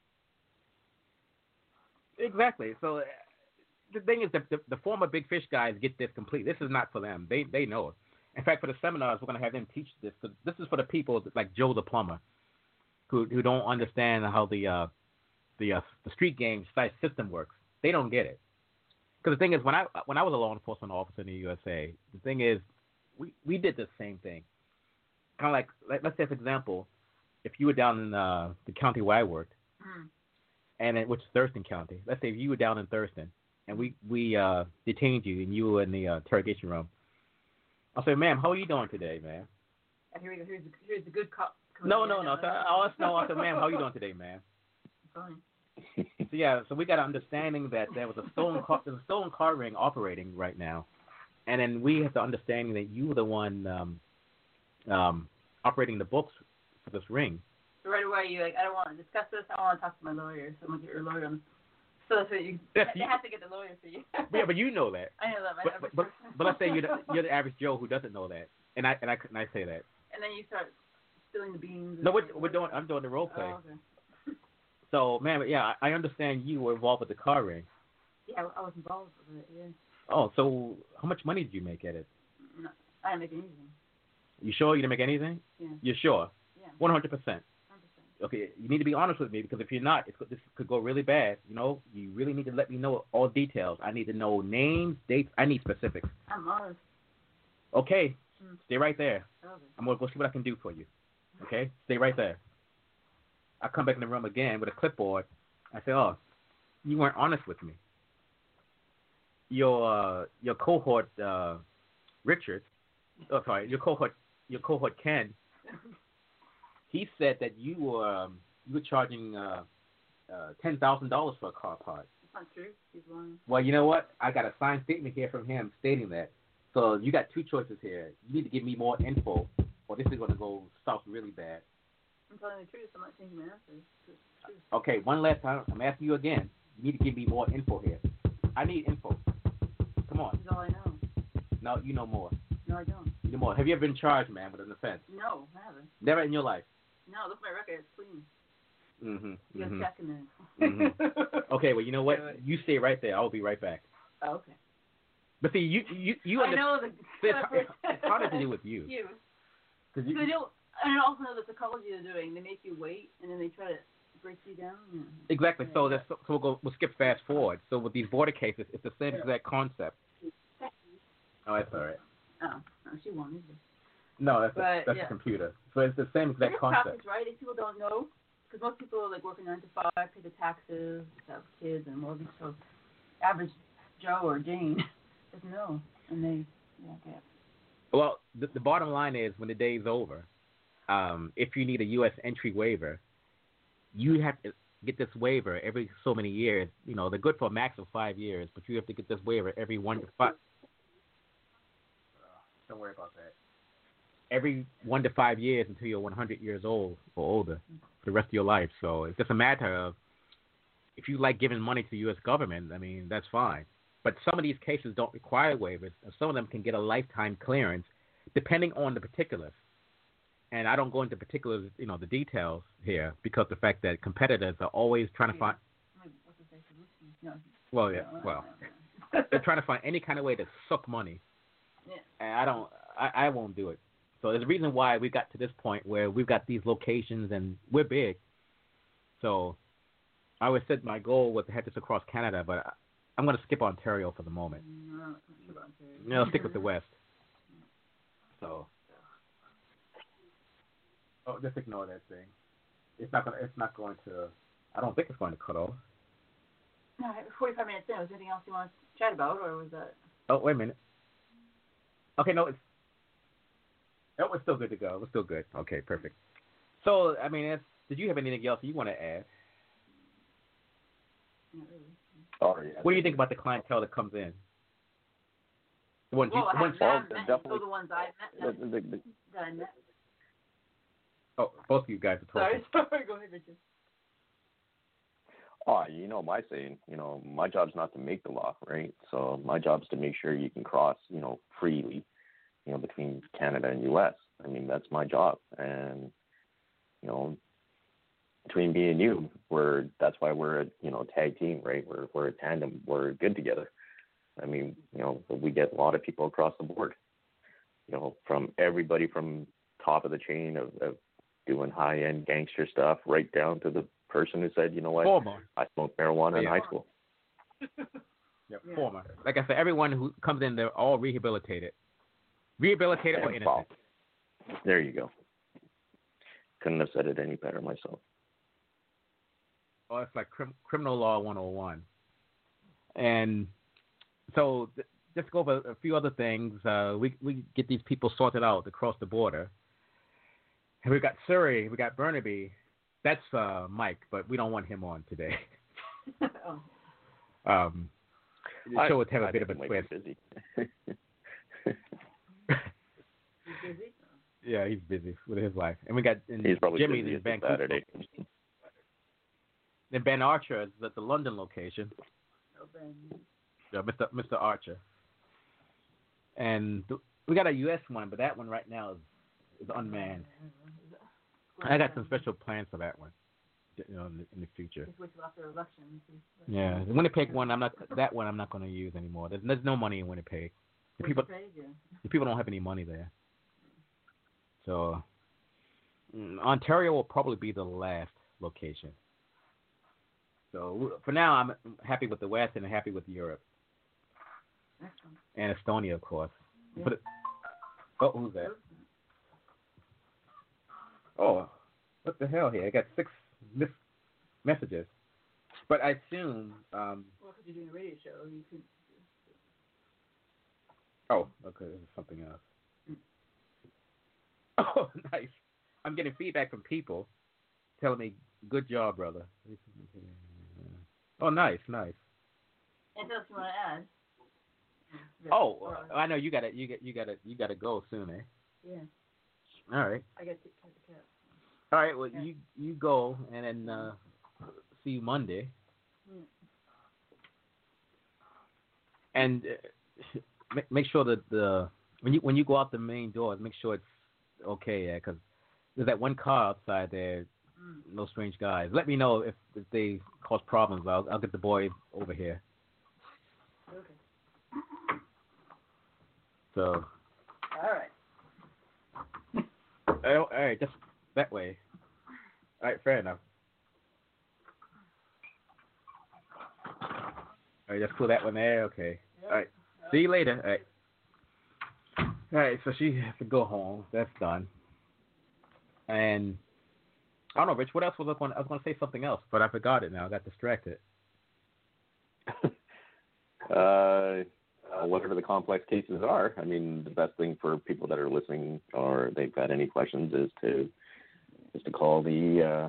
Exactly. So the thing is, the former Big Fish guys get this complete. This is not for them. They know it. In fact, for the seminars, we're going to have them teach this. So this is for the people like Joe the plumber, who don't understand how the street game system works. They don't get it. Because the thing is, when I was a law enforcement officer in the USA, the thing is, we did the same thing. Kind of like let's say, for example, if you were down in the county where I worked, which is Thurston County. Let's say if you were down in Thurston, and we detained you, and you were in the interrogation room. I'll say, ma'am, how are you doing today, ma'am? And here we go. Here's the good cop. No. I said, ma'am, how are you doing today, ma'am? Fine. So we got an understanding that there was a stolen car ring operating right now, and then we have the understanding that you were the one operating the books for this ring. So right away, you're like, I don't want to discuss this. I want to talk to my lawyer. So I'm going to get your lawyer on. So you have to get the lawyer for you. Yeah, but you know that. I know that. But let's say you're the average Joe who doesn't know that, and I say that. And then you start spilling the beans. No, I'm doing the role play. Oh, okay. So, ma'am, yeah, I understand you were involved with the car ring. Yeah, I was involved with it. Yeah. Oh, so how much money did you make at it? No, I didn't make anything. You sure you didn't make anything? Yeah. You're sure? Yeah. 100%. Okay, you need to be honest with me, because if you're not, this could go really bad. You know, you really need to let me know all details. I need to know names, dates. I need specifics. I'm honest. Okay, stay right there. Okay. I'm going to go see what I can do for you. Okay, stay right there. I come back in the room again with a clipboard. I say, oh, you weren't honest with me. Your cohort, Richard, your cohort Ken, he said that you were charging $10,000 for a car part. That's not true. He's lying. Well, you know what? I got a signed statement here from him stating that. So you got two choices here. You need to give me more info, or this is going to go south really bad. I'm telling the truth. I'm not changing my answer. Okay, one last time. I'm asking you again. You need to give me more info here. I need info. Come on. That's all I know. No, you know more. No, I don't. You know more. Have you ever been charged, man, with an offense? No, I haven't. Never in your life? No, look at my record. It's clean. Mm-hmm. You got checking it. Mm-hmm. Okay, well, you know what? You stay right there. I'll be right back. Oh, okay. But see, you I know it's harder to do with you. You. Because I also know the psychology they're doing. They make you wait, and then they try to break you down. Yeah. Exactly. So we'll skip fast forward. So with these border cases, it's the same exact concept. Oh, that's all right. Oh, no, she won't either. No, that's a computer. So it's the same exact concept. Practice, right? If people don't know, because most people are like working 9 to 5, pay the taxes, have kids and mortgage. So average Joe or Jane doesn't know, and they get. Well, the bottom line is, when the day is over, if you need a U.S. entry waiver, you have to get this waiver every so many years. You know, they're good for a max of 5 years, but you have to get this waiver every 1 to 5. Don't worry about that. Every 1 to 5 years until you're 100 years old or older for the rest of your life. So it's just a matter of, if you like giving money to the U.S. government, I mean, that's fine. But some of these cases don't require waivers, and some of them can get a lifetime clearance, depending on the particulars. And I don't go into particulars, the details here, because the fact that competitors are always trying to find. Well, yeah, well, they're trying to find any kind of way to suck money. Yeah. And I won't do it. So there's a reason why we got to this point where we've got these locations and we're big. So I always said my goal was to have this across Canada, but I'm going to skip Ontario for the moment. No, I'll stick with the West. So, just ignore that thing. It's not going to. I don't think it's going to cut off. No, 45 minutes in. Was there anything else you want to chat about, or was that? Oh, wait a minute. Okay, no, it's still good to go. It's still good. Okay, perfect. So, I mean, did you have anything else you want to add? Not really. Oh, yeah. What do you think about the clientele that comes in? The ones Well, I haven't met, definitely. the ones I met. That I met. Oh, both of you guys are talking. Sorry, go ahead, Richard. Oh, you know my saying, my job's not to make the law, right? So my job's to make sure you can cross, freely, between Canada and U.S. I mean, that's my job. And, between me and you, that's why we're a, tag team, right? We're a tandem. We're good together. I mean, we get a lot of people across the board, from everybody from top of the chain of doing high-end gangster stuff right down to the person who said, you know what, I smoked marijuana in high school. Former. Like I said, everyone who comes in, they're all rehabilitated. Rehabilitated or innocent. There you go. Couldn't have said it any better myself. Oh, it's like criminal law 101. And so just go over a few other things. We get these people sorted out across the border. And we got Surrey, we got Burnaby. That's Mike, but we don't want him on today. The show would have a bit of a twist. Busy. He's busy? Yeah, he's busy with his life. And we got he's probably Jimmy busy in Vancouver. Saturday. Then Ben Archer is at the London location. Oh, Ben. Yeah, Mr. Archer. And we got a U.S. one, but that one right now is unmanned. I got some special plans for that one, in the future. Just wait till after elections. Yeah, the Winnipeg one, I'm not going to use anymore. There's no money in Winnipeg. The people don't have any money there. So Ontario will probably be the last location. So for now, I'm happy with the West and happy with Europe. Excellent. And Estonia, of course. Yeah. But who's that? Oh, what the hell here? I got 6 messages. But I assume... well, because you're doing a radio show, you could... Oh, okay, this is something else. Oh, nice. I'm getting feedback from people telling me, good job, brother. Oh, nice. And tell us if you want to add. Oh, I know you gotta go soon, eh? Yeah. All right. I got to take care of the cat. All right. Well, you go and then see you Monday. And make sure that when you go out the main doors, make sure it's okay, yeah, because there's that one car outside there. No strange guys. Let me know if they cause problems. I'll get the boy over here. Okay. So. All right, just that way. All right, fair enough. All right, just pull that one there. Okay. All right. See you later. All right. All right. So she has to go home. That's done. And I don't know, Rich. What else was I going? I was going to say something else, but I forgot it now. I got distracted. Whatever the complex cases are, I mean, the best thing for people that are listening or they've got any questions is to call the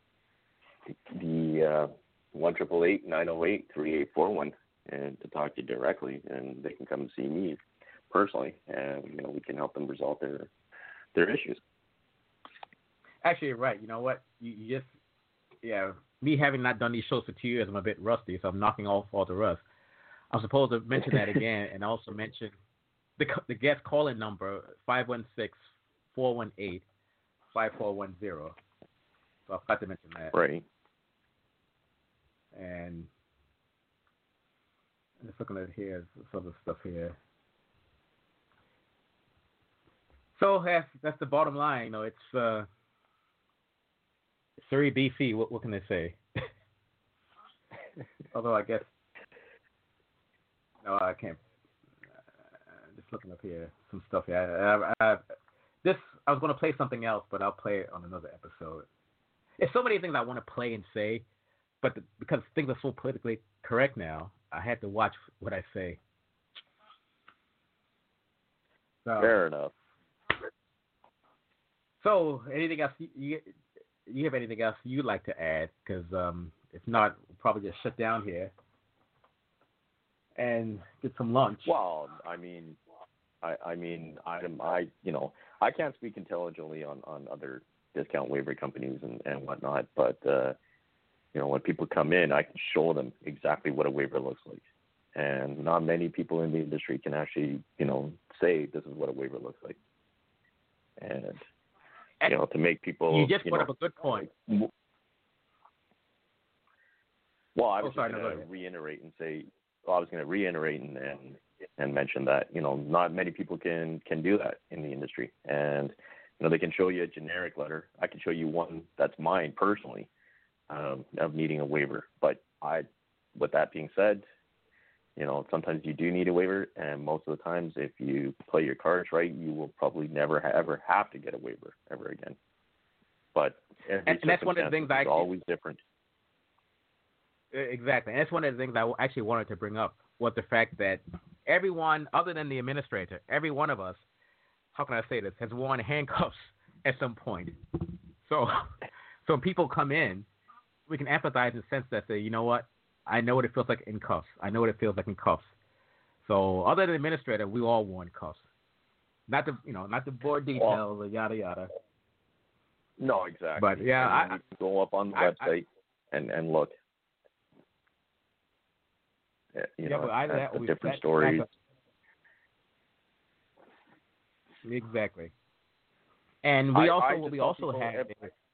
1-888-908-3841 and to talk to you directly, and they can come and see me personally, and we can help them resolve their issues. Actually, you're right. You know what? You just, me having not done these shows for 2 years, I'm a bit rusty, so I'm knocking off all the rust. I'm supposed to mention that again and also mention the guest call-in number, 516-418-5410. So I forgot to mention that. Right. And I'm just looking at here, some of the stuff here. So that's the bottom line. It's Surrey, BC. What can they say? Although I guess. No, I can't. Just looking up here, some stuff here. I was going to play something else, but I'll play it on another episode. There's so many things I want to play and say, but because things are so politically correct now, I had to watch what I say. So, fair enough. So, anything else? You have anything else you'd like to add? Because if not, we'll probably just shut down here. and get some lunch. Well, I can't speak intelligently on other discount waiver companies and whatnot, but when people come in, I can show them exactly what a waiver looks like. And not many people in the industry can actually, say this is what a waiver looks like. And to make people, you just brought up a good point. Well, I was going to reiterate and say, and mention that not many people can do that in the industry, and they can show you a generic letter. I can show you one that's mine personally of needing a waiver. But with that being said, sometimes you do need a waiver, and most of the times, if you play your cards right, you will probably never ever have to get a waiver ever again. But and that's one of the things I always different. Exactly, and that's one of the things I actually wanted to bring up was the fact that everyone, other than the administrator, every one of us, how can I say this, has worn handcuffs at some point. So when people come in, we can empathize in the sense that say, you know what, I know what it feels like in cuffs. I know what it feels like in cuffs. So other than the administrator, we all worn cuffs. Not the board details or yada yada. No, exactly. But yeah, I can go up on the website and look. But either that or different stories. Exactly. And we also have.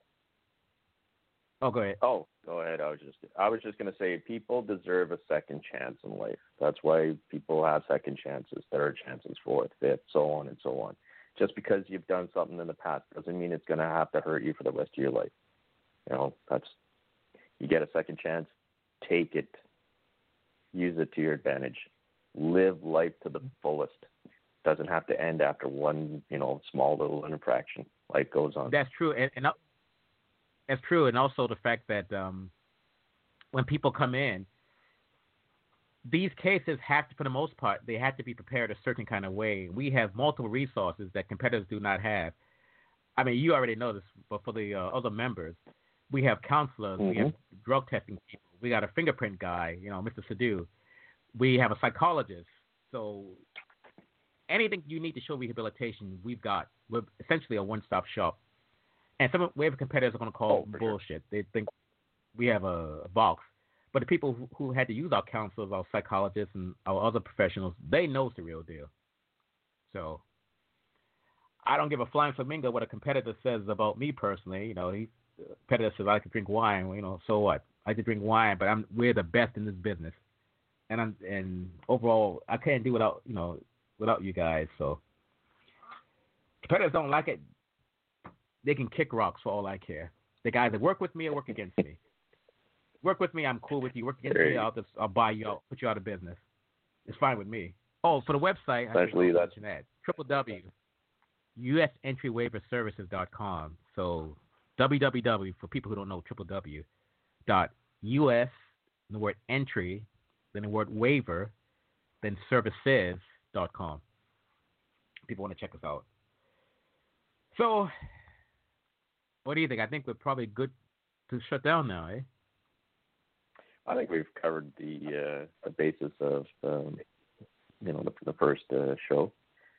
Oh, go ahead. Oh, go ahead. I was just going to say people deserve a second chance in life. That's why people have second chances, third chances, fourth, fifth, so on and so on. Just because you've done something in the past doesn't mean it's going to have to hurt you for the rest of your life. You get a second chance, take it. Use it to your advantage. Live life to the fullest. Doesn't have to end after one, small little infraction. Life goes on. That's true, and that's true, and also the fact that when people come in, these cases have to, for the most part, they have to be prepared a certain kind of way. We have multiple resources that competitors do not have. I mean, you already know this, but for the other members, we have counselors, we have drug testing people, we got a fingerprint guy, Mr. Sadu. We have a psychologist. So anything you need to show rehabilitation, we've got. We're essentially a one-stop shop. And some waiver competitors are going to call bullshit. Sure. They think we have a box. But the people who had to use our counselors, our psychologists, and our other professionals, they know it's the real deal. So I don't give a flying flamingo what a competitor says about me personally. Competitor says I can drink wine. So what? I can drink wine, but we're the best in this business. And overall, I can't do without you guys. So competitors don't like it. They can kick rocks for all I care. The guys that work with me or work against me. Work with me, I'm cool with you. Work against me, I'll buy you out, put you out of business. It's fine with me. Oh, for the website, essentially that's www.usentrywaiverservices.com. So www, for people who don't know, www.us, the word entry, then the word waiver, then services.com. People want to check us out. So, what do you think? I think we're probably good to shut down now, eh? I think we've covered the basis of the first show.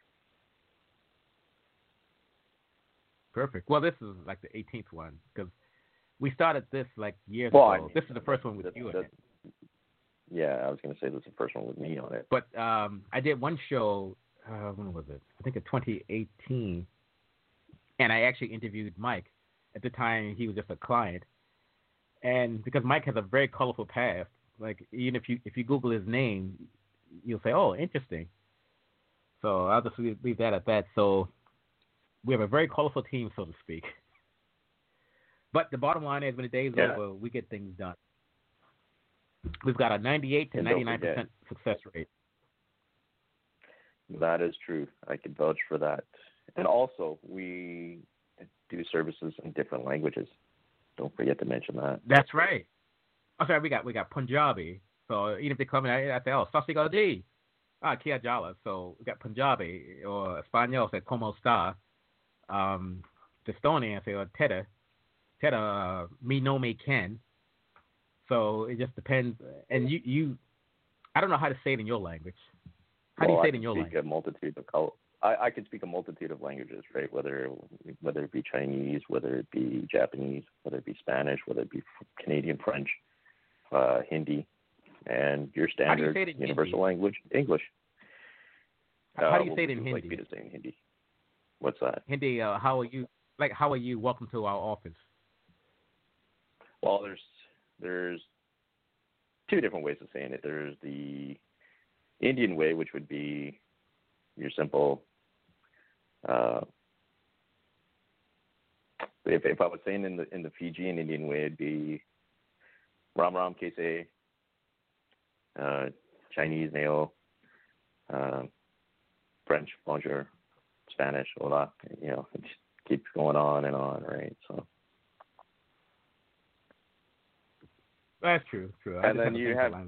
Perfect. Well, this is like the 18th one because we started this like years ago. This is the first one with you in it. Yeah, I was going to say this is the first one with me on it. But I did one show. When was it? I think in 2018, and I actually interviewed Mike. At the time, he was just a client. And because Mike has a very colorful past, like even if you Google his name, you'll say, "Oh, interesting." So I'll just leave that at that. So we have a very colorful team, so to speak. But the bottom line is, when the day is over, we get things done. We've got a 98 to 99% success rate. That is true. I can vouch for that. And also, we do services in different languages. Don't forget to mention that. That's right. Oh, sorry, we got Punjabi. So even if they come in, I say, "Oh, Sasigal Di, Kia Jala." So we got Punjabi or Espanol, say "Como está?" Estonian, say Teda, me no me can. So it just depends. And I don't know how to say it in your language. How do you say it in your language? A multitude of I can speak a multitude of languages, right? Whether it be Chinese, whether it be Japanese, whether it be Spanish, whether it be Canadian French, Hindi, and your standard universal language, English. How do you say it in Hindi? Like me to say in Hindi. What's that? Hindi. How are you? Like, how are you? Welcome to our office. Well, there's two different ways of saying it. There's the Indian way, which would be your simple. If I was saying in the Fijian Indian way, it'd be Ram Ram Kaise, Chinese Neo, French Bonjour, Spanish Hola. You know, it just keeps going on and on, right? So. That's true. And then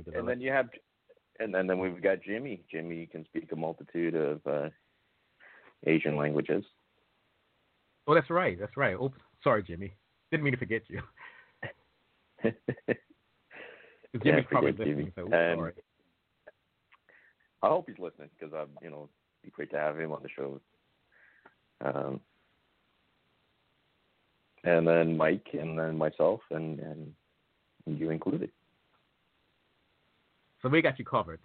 we've got Jimmy. Jimmy can speak a multitude of Asian languages. Oh, that's right. Oops, sorry, Jimmy. Didn't mean to forget you. Jimmy's probably listening, so sorry. I hope he's listening because it'd be great to have him on the show. And then Mike, and then myself, and you included. So we got you covered.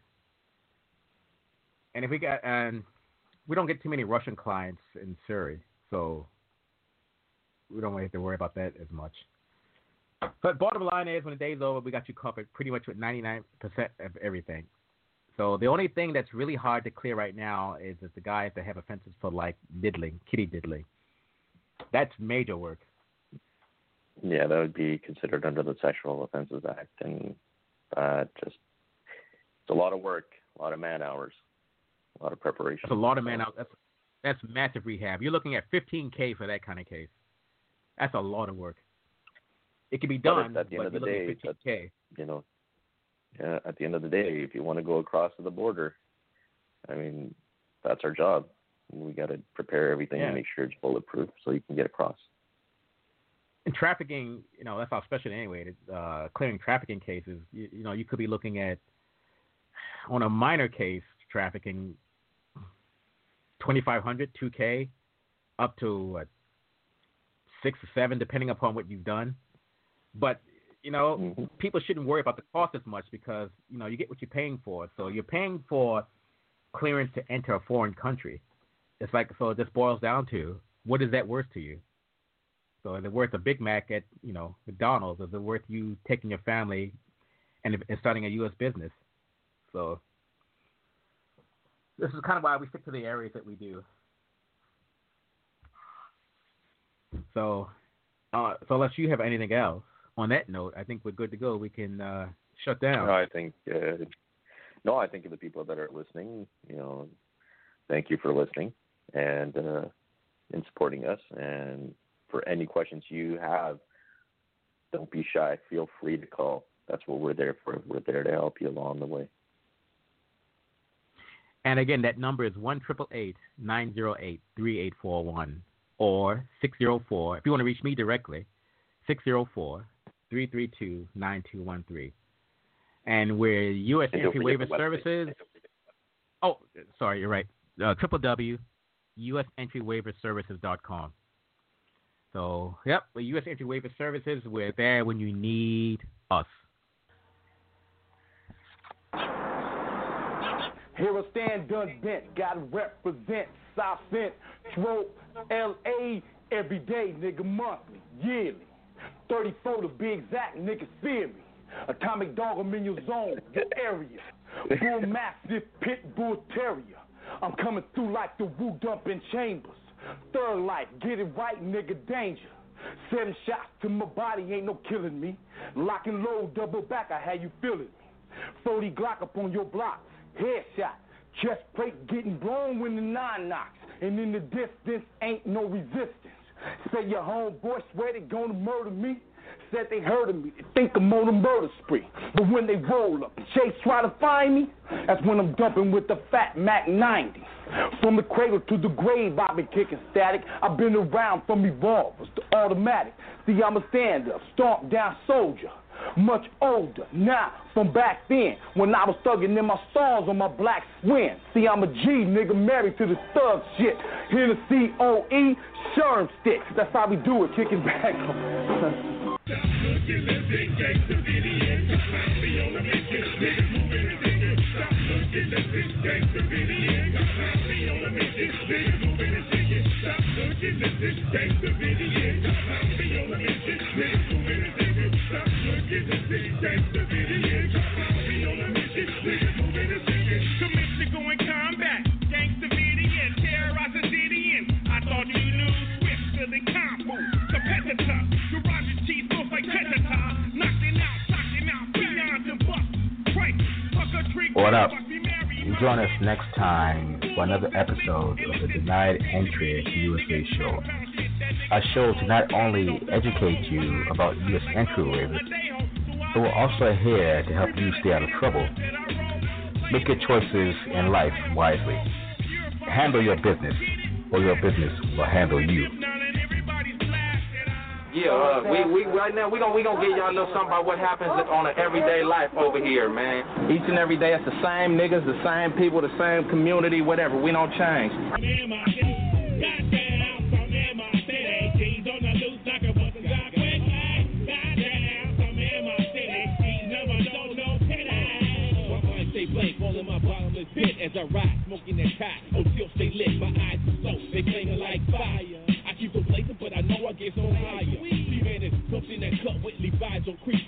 And we don't get too many Russian clients in Surrey, so we don't have to worry about that as much. But bottom line is, when the day's over, we got you covered pretty much with 99% of everything. So the only thing that's really hard to clear right now is the guys that have offenses for like diddling, kitty diddling. That's major work. Yeah, that would be considered under the Sexual Offenses Act, and it's a lot of work, a lot of man hours, a lot of preparation. That's a lot of man hours. That's massive rehab. You're looking at $15,000 for that kind of case. That's a lot of work. It can be done, at the end of the day, $15,000. At the end of the day, if you want to go across to the border, I mean, that's our job. We got to prepare everything and make sure it's bulletproof so you can get across. And trafficking, that's our specialty anyway. Clearing trafficking cases, you could be looking at, on a minor case, trafficking, $2,500, $2,000, up to $6 or $7, depending upon what you've done. But people shouldn't worry about the cost as much because you get what you're paying for. So you're paying for clearance to enter a foreign country. It's like, so it just boils down to, what is that worth to you? So is it worth a Big Mac at McDonald's? Is it worth you taking your family and starting a U.S. business? So this is kind of why we stick to the areas that we do. So unless you have anything else, on that note, I think we're good to go. We can shut down. I think of the people that are listening, thank you for listening and supporting us. And for any questions you have, don't be shy. Feel free to call. That's what we're there for. We're there to help you along the way. And again, that number is 1-888-908-3841 or 604. If you want to reach me directly, 604-332-9213. And we're U.S. Entry Waiver Services. Oh, sorry, you're right. www.usentrywaiverservices.com. So, yep, we're U.S. Entry Waiver Services. We're there when you need us. Here I stand done bent, gotta represent South Central, L.A. every day, nigga, monthly, yearly. 34 to be exact, niggas fear me. Atomic dog, I'm in your zone, your area. Bull mastiff, pit bull terrier. I'm coming through like the Wu dumping chambers. Third life, get it right, nigga, danger. 7 shots to my body, ain't no killing me. Lock and load, double back, I had you feeling me. 40 Glock up on your block, headshot. Chest plate getting blown when the 9 knocks. And in the distance, ain't no resistance. Say your homeboy swear they gonna murder me. Said they heard of me, they think I'm on a murder spree. But when they roll up and Chase try to find me, that's when I'm dumping with the fat Mac 90. From the cradle to the grave, I've been kicking static. I've been around from revolvers to automatic. See, I'm a stand-up, stomp down soldier. much older now from back then when I was thugging in my stars on my black swing. See, I'm a G, nigga, married to the thug shit. Hennessy, OE, Sherm stick. That's how we do it, kicking back. Commissioner going combat, gangsta Vidian, terrorize a Didian. I thought you knew Swift filling combo, competitor. Garage cheese feels like Tetata, knocking out, beyond the bus. Frank, Tucker Tree. What up? Join us next time for another episode of the Denied Entry USA show. A show to not only educate you about U.S. entry waivers, but we're also here to help you stay out of trouble. Make your choices in life wisely. Handle your business, or your business will handle you. Yeah, we right now we gonna give y'all a little something about what happens on an everyday life over here, man. Each and every day it's the same niggas, the same people, the same community, whatever. We don't change. As I ride, smoking that pot, still stay lit, my eyes are slow, they flaming like fire. I keep a blazing, but I know I get so higher. See, man, it's something that cut with Levi's on creep.